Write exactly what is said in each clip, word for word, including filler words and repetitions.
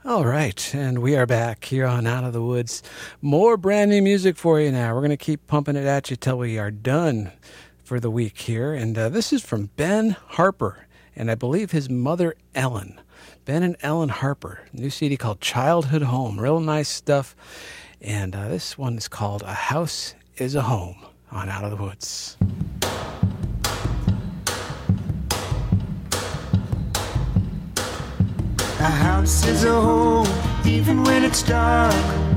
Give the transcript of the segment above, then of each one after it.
All right, and we are back here on Out of the Woods. More brand new music for you now. We're going to keep pumping it at you till we are done for the week here. And uh, this is from Ben Harper, and I believe his mother, Ellen. Ben and Ellen Harper, new C D called Childhood Home. Real nice stuff. And uh, this one is called A House is a Home on Out of the Woods. A house is a home, even when it's dark.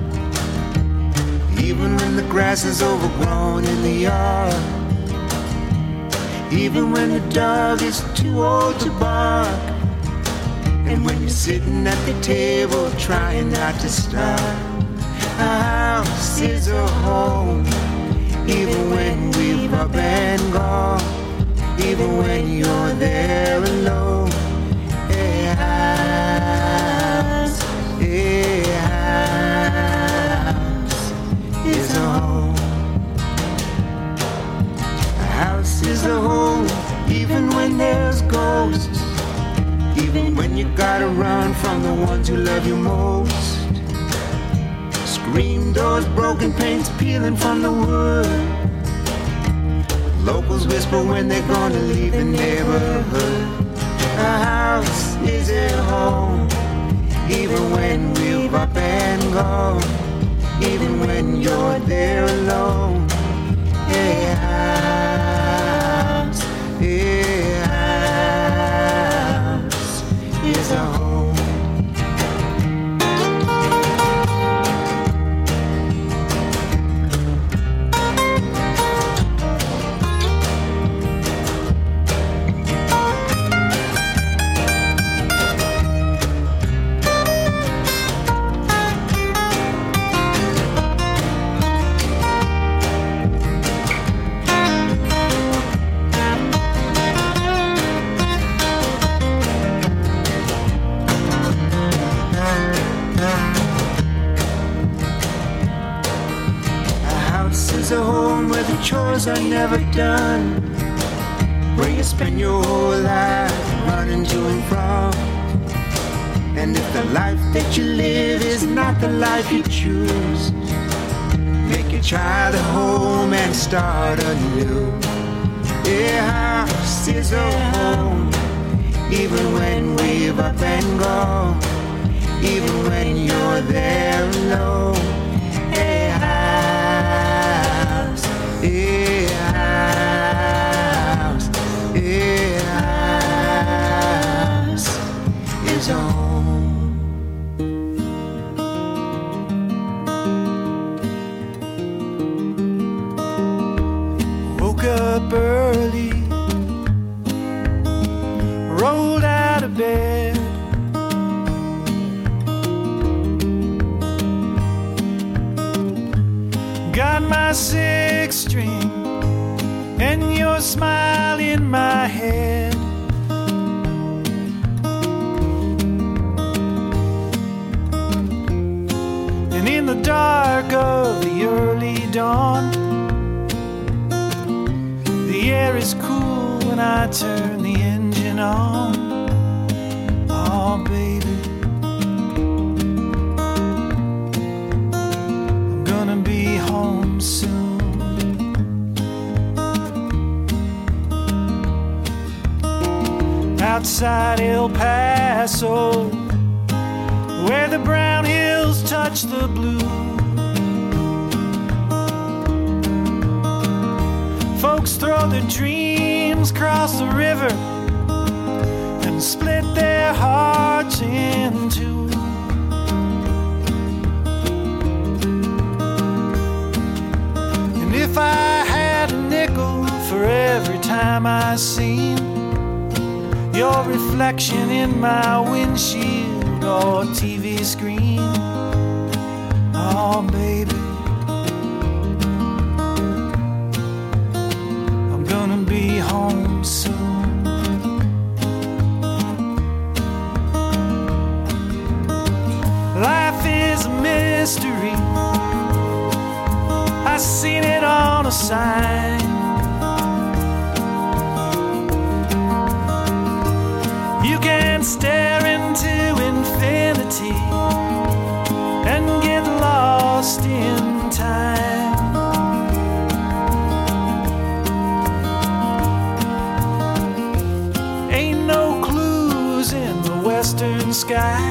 Even when the grass is overgrown in the yard. Even when the dog is too old to bark. And when you're sitting at the table trying not to starve. A house is a home, even when we've up and gone. Even when you're there alone. A house, a house is a home. A house is a home, even when there's ghosts. Even when you gotta run from the ones who love you most. Screen doors, broken paints peeling from the wood. Locals whisper when they're gonna leave the neighborhood. A house is a home, even when we've up and gone. Even when you're there alone. A house, a house is a home. A home where the chores are never done, where you spend your whole life running to and from. And if the life that you live is not the life you choose, make your child a home and start anew. A house is a home, even when we've up and gone. Even when you're there alone. A house, a house, a house is a home. Woke up early, rolled out of bed. Got my six string and your smile in my head. And in the dark of the early dawn, the air is cool when I turn the engine on. Oh, baby, home soon. Outside El Paso, where the brown hills touch the blue, folks throw their dreams across the river and split their hearts in two. If I had a nickel for every time I seen your reflection in my windshield or T V screen, oh baby, I'm gonna be home soon. Life is a mystery, I seen it on a sign. You can stare into infinity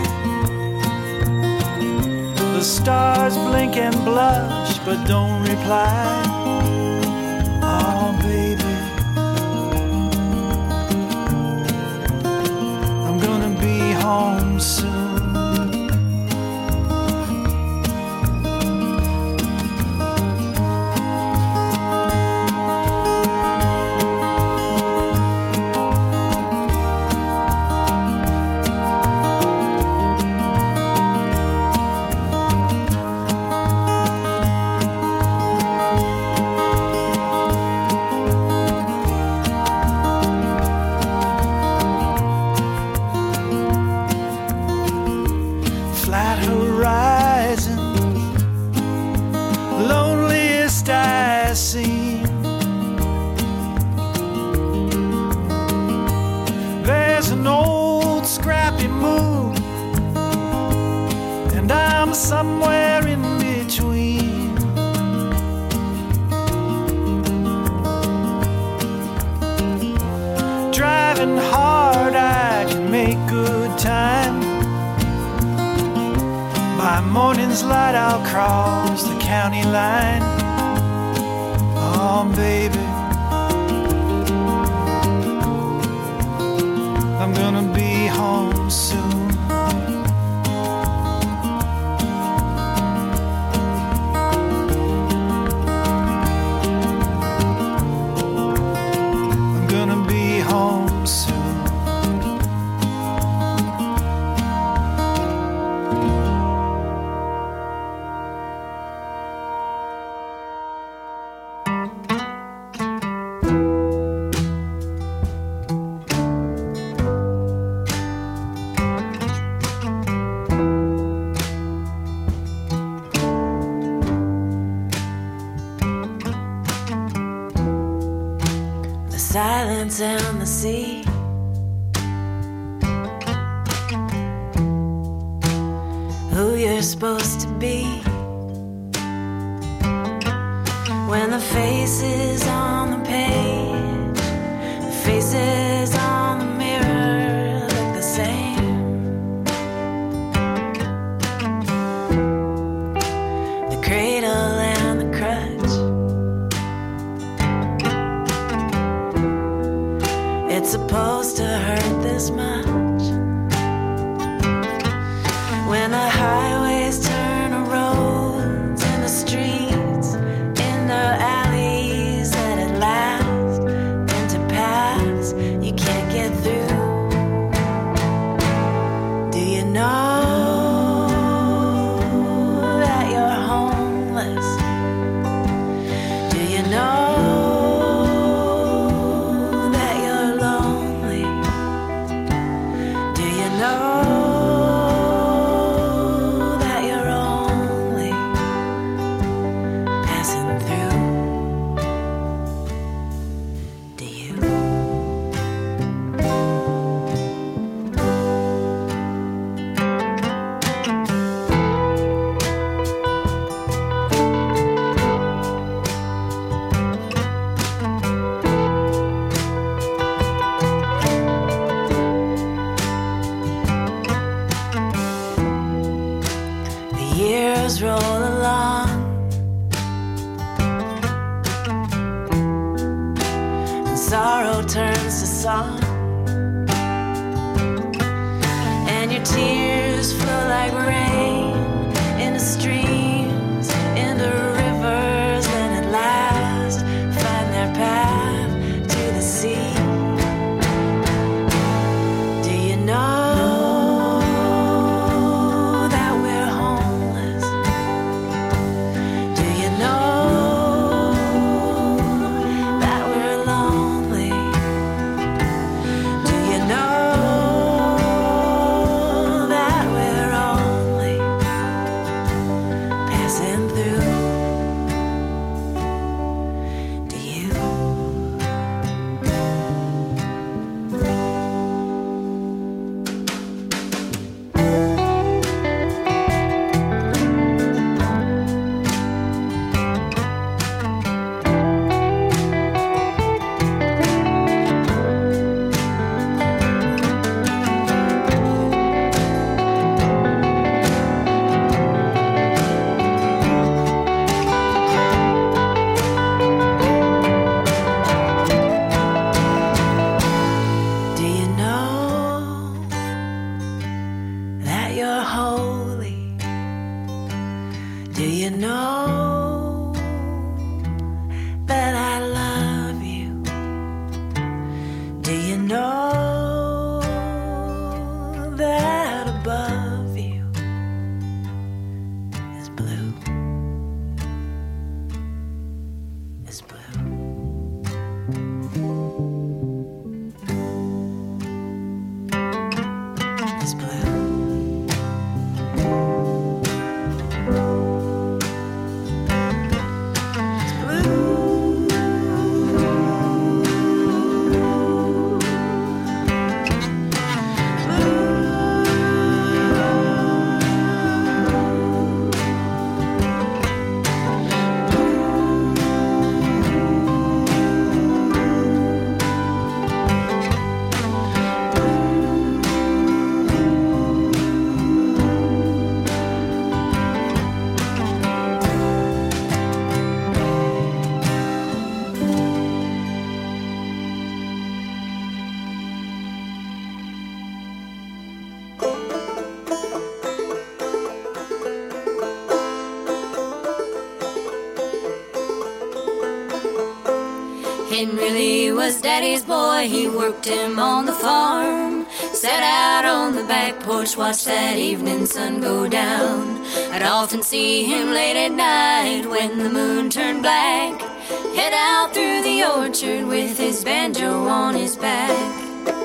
The stars blink and blush, but don't reply. Oh, baby, I'm gonna be home soon. Somewhere in between. Driving hard, I can make good time. By morning's light, I'll cross the county line. Oh, baby, I'm gonna be home soon. Silence and the sea. Who you're supposed to be when the faces on the page, the faces on the mirror look the same. The cradle and the crutch. It's supposed to hurt this much when the highways turn to roads and the streets into alleys that at last into paths you can't get through. Do you know that you're homeless? Do you know roll along and sorrow turns to song and your tears flow like rain into streams, into rivers, and at last find their path to the sea. Do you know that we're holy. Do you know that I love you? Do you know that above you is blue? Is blue. Is blue. Henry Lee was Daddy's boy, he worked him on the farm. Sat out on the back porch, watched that evening sun go down. I'd often see him late at night when the moon turned black, head out through the orchard with his banjo on his back.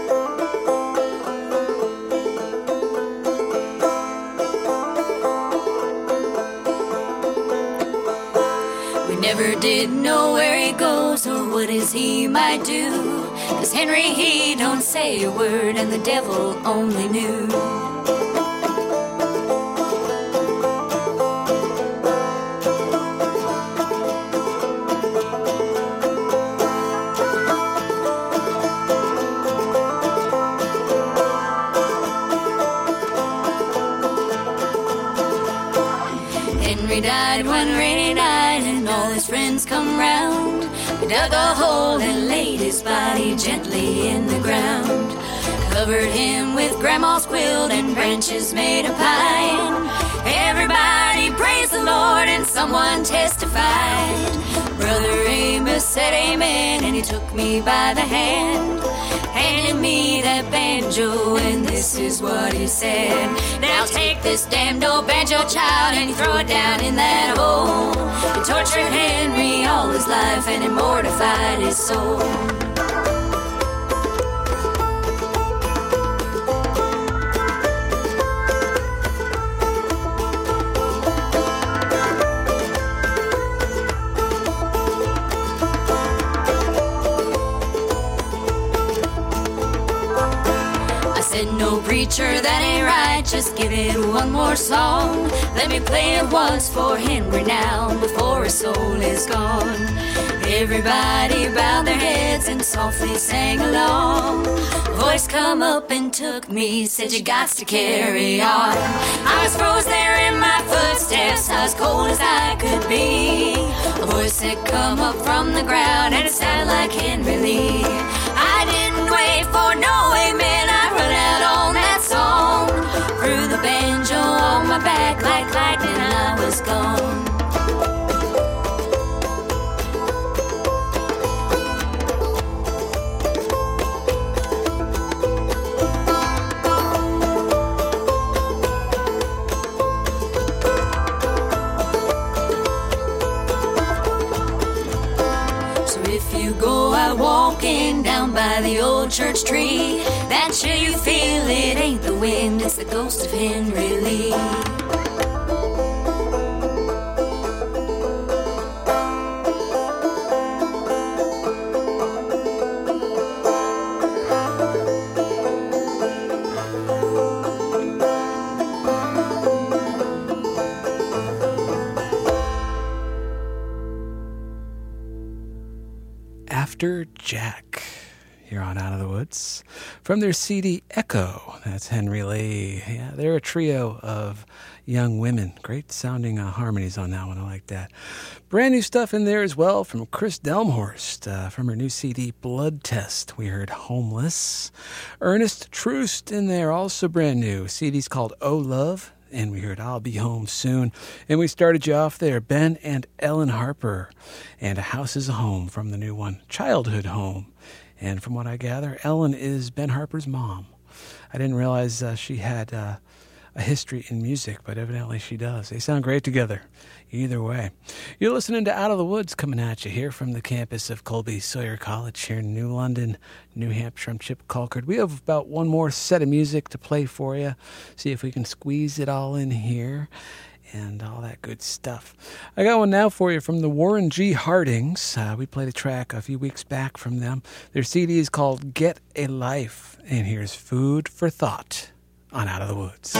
Never did know where he goes or what is he might do, 'cause Henry, he don't say a word and the devil only knew. Henry died one rainy night and all his friends come round. We dug a hole and laid his body gently in the ground. Covered him with grandma's quilt and branches made of pine. Everybody praised the Lord and someone testified. Brother Amos said amen and he took me by the hand, handed me that banjo, and this is what he said. Now take this damned old banjo, child, and you throw it down in that hole. It tortured Henry all his life and it mortified his soul. No preacher, that ain't right, just give it one more song. Let me play it once for Henry now, before his soul is gone. Everybody bowed their heads and softly sang along. A voice come up and took me, said you got to carry on. I was froze there in my footsteps, I was cold as I could be. A voice said come up from the ground and it sounded like Henry Lee. I didn't wait for no amen, I run out on that song. Threw the banjo on my back like lightning, I was gone. Go out walking down by the old church tree. That chill you feel, it ain't the wind, it's the ghost of Henry Lee. After Jack, here on Out of the Woods, from their C D Echo. That's Henry Lee. Yeah, they're a trio of young women. Great sounding uh, harmonies on that one. I like that. Brand new stuff in there as well from Chris Delmhorst uh, from her new C D Blood Test. We heard Homeless. Ernest Troost in there, also brand new. C D's called Oh Love. and we heard I'll Be Home Soon. And we started you off there, Ben and Ellen Harper, and A House is a Home from the new one, Childhood Home. And from what I gather, Ellen is Ben Harper's mom. I didn't realize uh, she had uh, a history in music, but evidently she does. They sound great together. Either way. You're listening to Out of the Woods, coming at you here from the campus of Colby Sawyer College here in New London, New Hampshire. I'm Chip Colcord. We have about one more set of music to play for you. See if we can squeeze it all in here and all that good stuff. I got one now for you from the Warren G. Hardings. Uh, we played a track a few weeks back from them. Their C D is called Get a Life. And here's Food for Thought on Out of the Woods.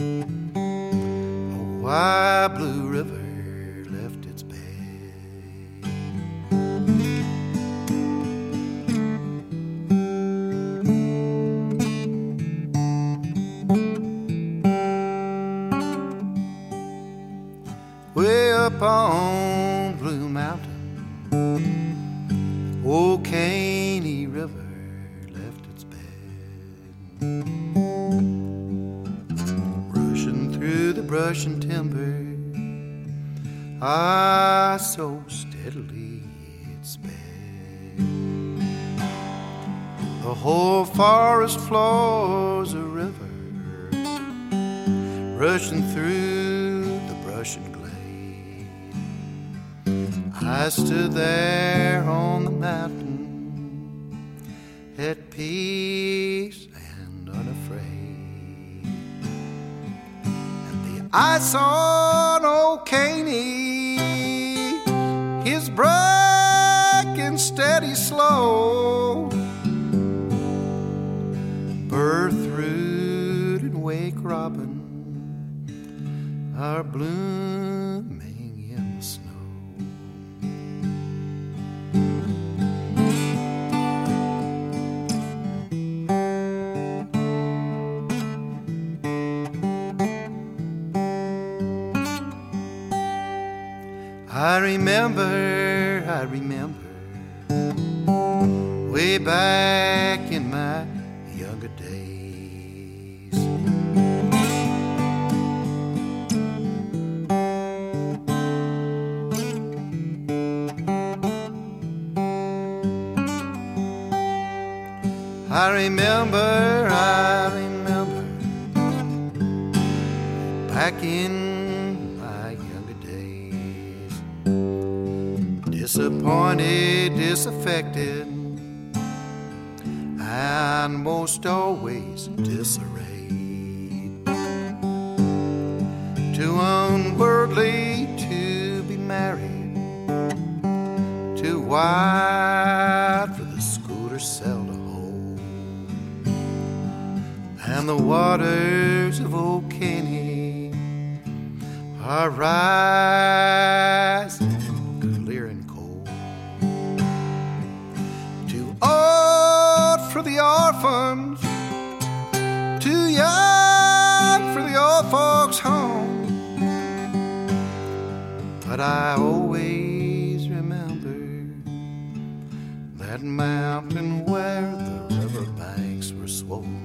Oh, why Blue River left its bed. Way up on Blue Mountain, old Caney River left its bed. Rushing through the brush and timber, ah, so steadily it sped. The whole forest floor's a river, rushing through the brush and glade. I stood there on the mountain, at peace and unafraid. And the ice on old Caney, his breaking steady slow, birth root and wake robin are blooming in the snow. I remember, I remember, way back in my younger days. I remember, I remember, back in disappointed, disaffected, and most always disarrayed. Too unworldly to be married, too wide for the scooter cell to hold, and the waters of Old Caney are rising clear and cold. Old for the orphans, too young for the old folks' home. But I always remember that mountain where the river banks were swollen.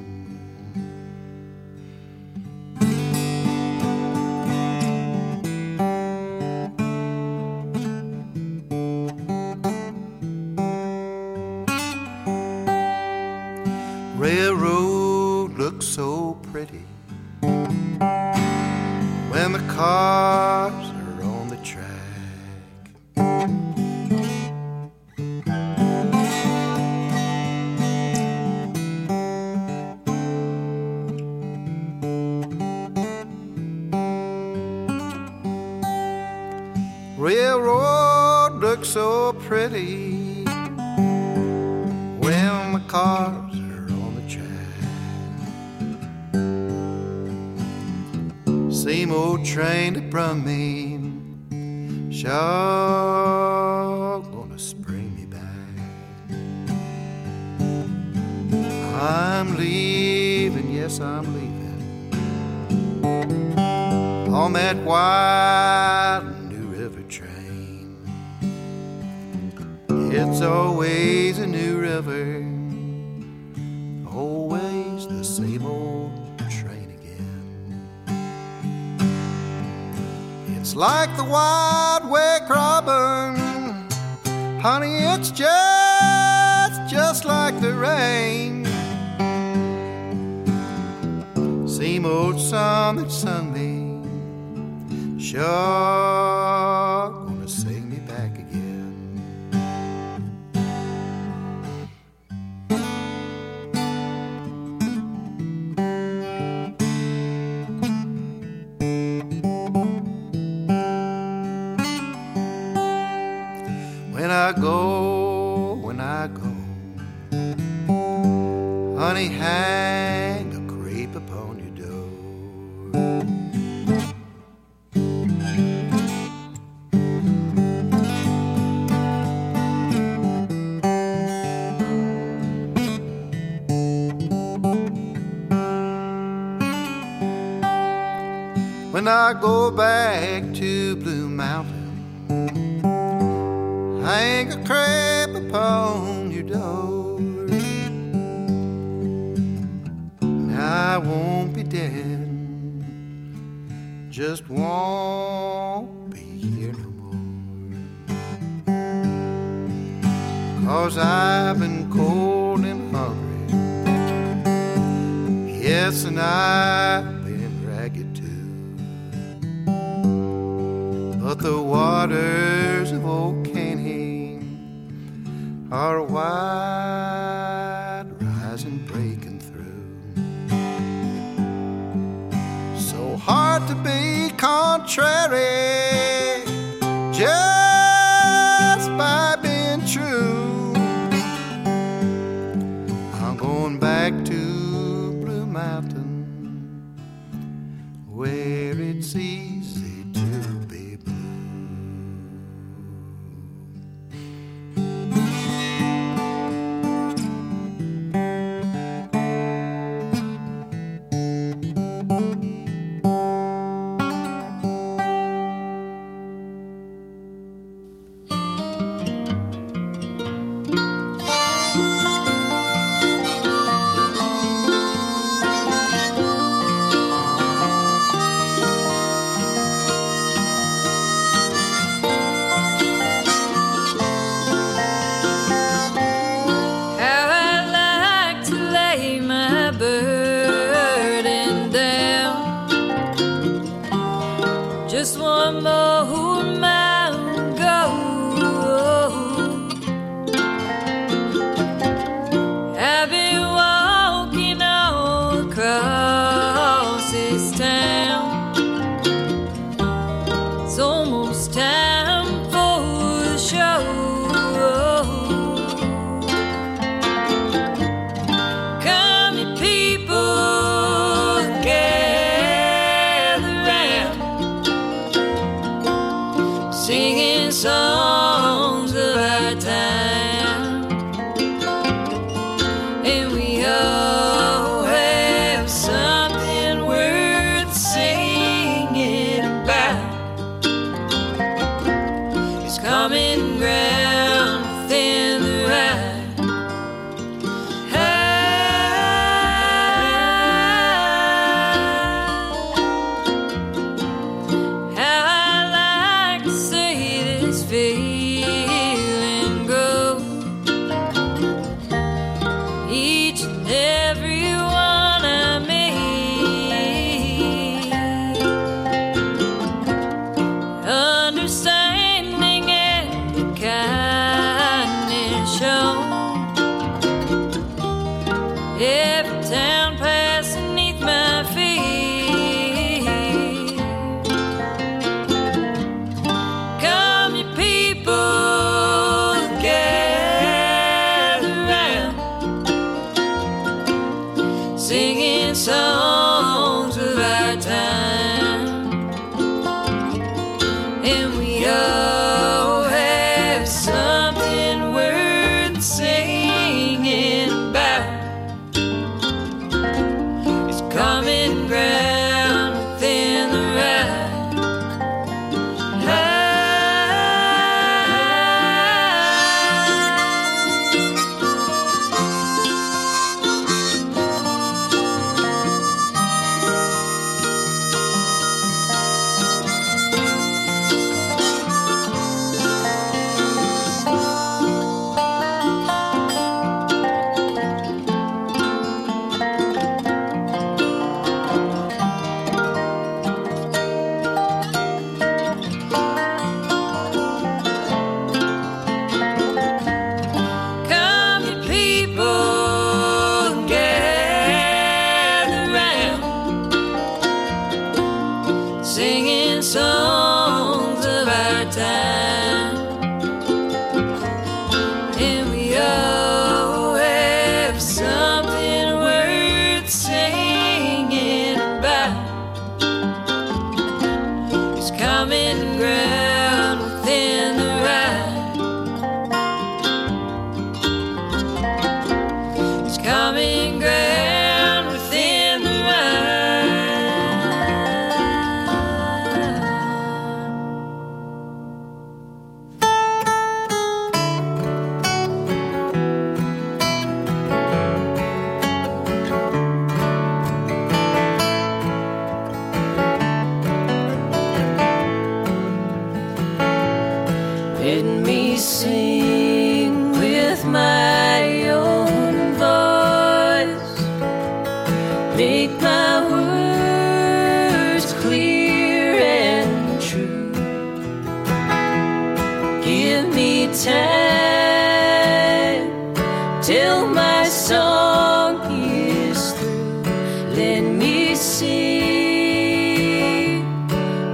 Railroad looks so pretty when the cars are on the track. Railroad looks so pretty when the cars same old train that brought me, sure gonna spring me back. I'm leaving, yes I'm leaving, on that wild New River train. It's always a new river, always the same old train again. It's like the wide wake robin, honey, it's just, just like the rain. Same old song that sung me, sure gonna sing me back again. When I go, when I go, honey, hang a crepe upon your door. when I go back to Blue Mountain. Hang a crepe upon your door. I won't be dead, just won't be here no more. 'Cause I've been cold and hungry, yes, and I've been ragged too. But the waters of Old Caney are wide, rising, breaking through. So hard to be contrary, just by being true. I'm going back to Blue Mountain, where it's easy to be blue.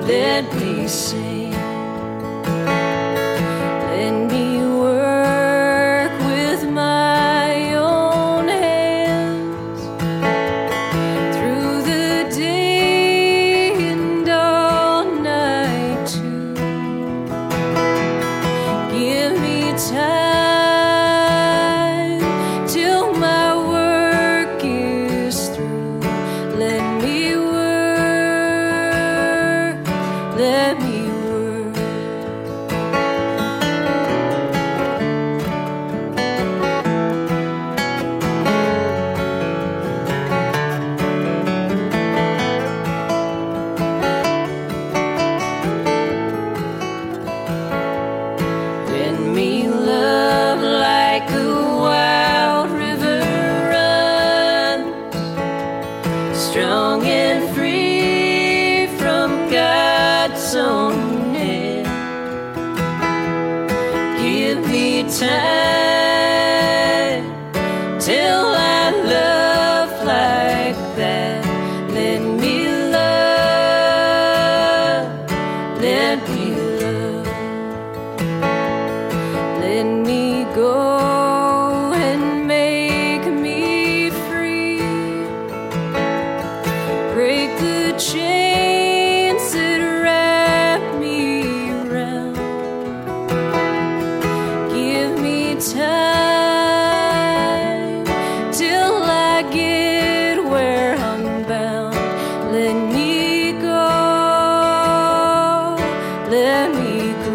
let me sing. Let me work with my own hands through the day and all night too. Give me time till my work is through. Let me work, let me work. Let me love like a wild river runs, strong and free from God's own hand. Give me time till I love like that. Let me love, let me love. Let me go and make me free. Break the chains that wrap me round. Give me time till I get where I'm bound. Let me go, let me go.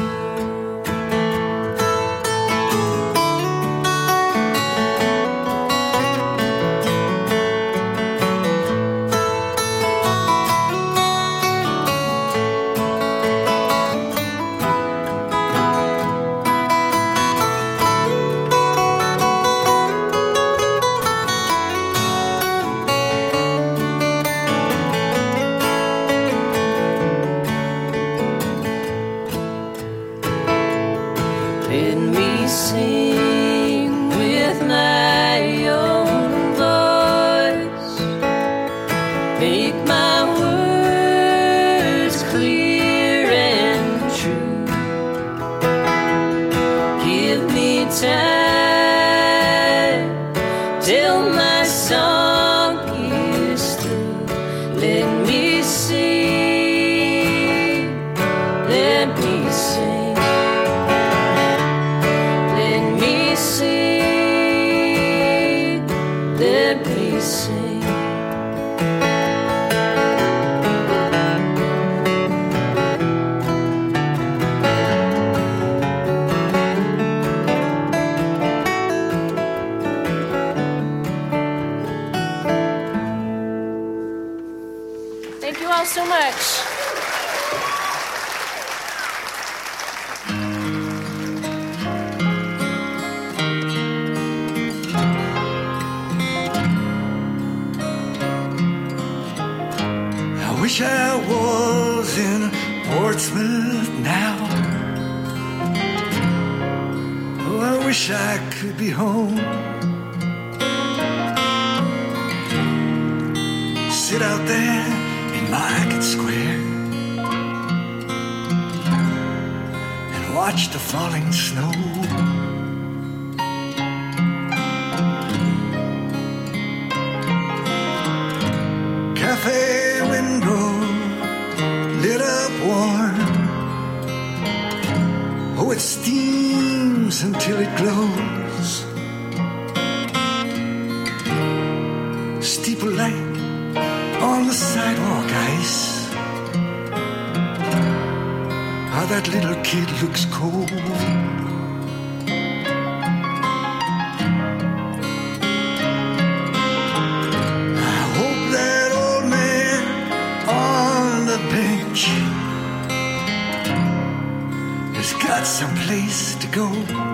Let me sing with my own voice. Make my words clear and true. Give me time till my song is through. Let me sing, let me sing. Let me sing, let me sing. Thank you all so much. I wish I was in Portsmouth now. Oh, I wish I could be home. Sit out there in Market Square and watch the falling snow. Cafe window lit up warm. Oh, it steams until it glows. Steeple light on the sidewalk ice. How that little kid looks cold. I hope that old man on the bench has got some place to go.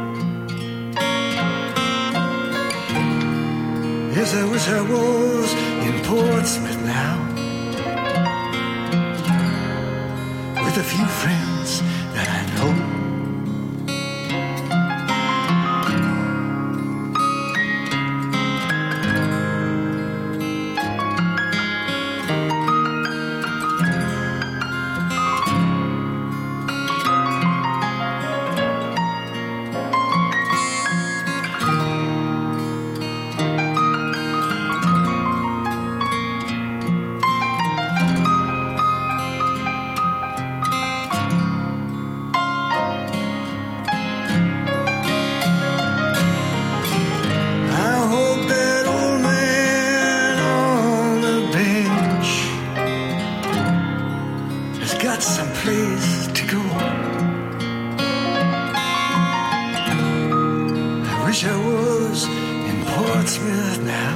Yes, I wish I was in Portsmouth now, with a few friends that I know. got some place to go. I wish I was in Portsmouth now,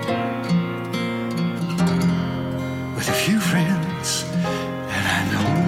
with a few friends that I know.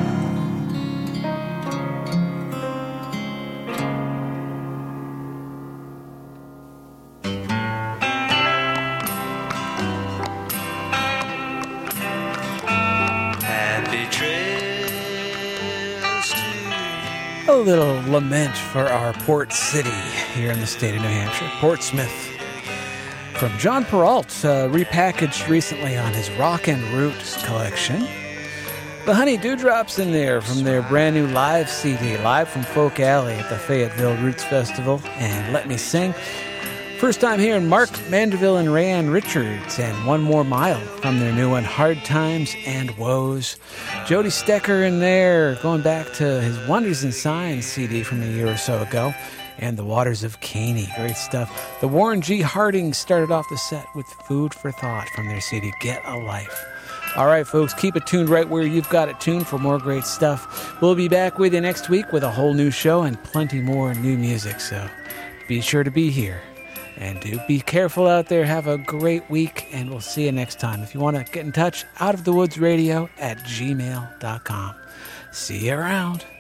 A little lament for our port city here in the state of New Hampshire, Portsmouth. From John Peralt, uh, repackaged recently on his Rock and Roots collection. The Honey Dewdrops in there from their brand new live C D, live from Folk Alley at the Fayetteville Roots Festival, and Let Me Sing. First time hearing Mark Mandeville and Rayanne Richards and One More Mile from their new one, Hard Times and Woes. Jody Stecker in there, going back to his Wonders and Signs C D from a year or so ago, and The Waters of Caney. Great stuff. The Warren G. Harding started off the set with Food for Thought from their C D, Get a Life. All right, folks, keep it tuned right where you've got it tuned for more great stuff. We'll be back with you next week with a whole new show and plenty more new music, so be sure to be here. And do be careful out there. Have a great week, and we'll see you next time. If you want to get in touch, outofthewoodsradio at gmail dot com. See you around.